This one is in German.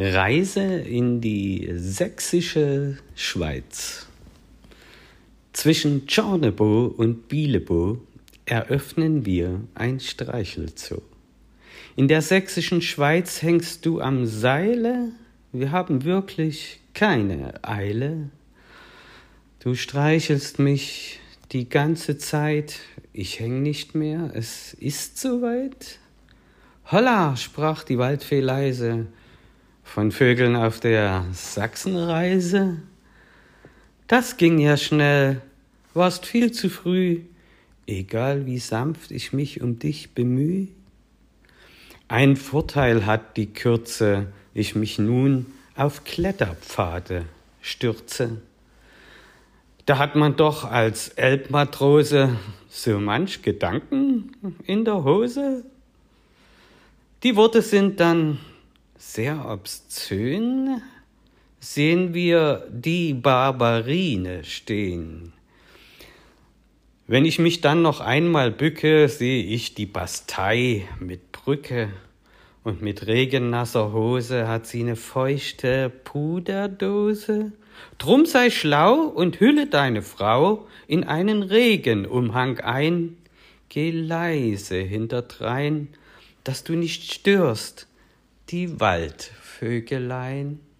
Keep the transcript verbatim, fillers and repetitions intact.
Reise in die sächsische Schweiz. Zwischen Tschornebo und Bielebo eröffnen wir ein Streichelzoo. In der sächsischen Schweiz hängst du am Seile, wir haben wirklich keine Eile. Du streichelst mich die ganze Zeit, ich häng nicht mehr, es ist soweit. Holla, sprach die Waldfee leise, von Vögeln auf der Sachsenreise. Das ging ja schnell, warst viel zu früh, egal wie sanft ich mich um dich bemüh. Ein Vorteil hat die Kürze, ich mich nun auf Kletterpfade stürze. Da hat man doch als Elbmatrose so manch Gedanken in der Hose. Die Worte sind dann sehr obszön, sehen wir die Barbarine stehen. Wenn ich mich dann noch einmal bücke, sehe ich die Bastei mit Brücke und mit regennasser Hose hat sie eine feuchte Puderdose. Drum sei schlau und hülle deine Frau in einen Regenumhang ein. Geh leise hinterdrein, dass du nicht störst, die Waldvögelein.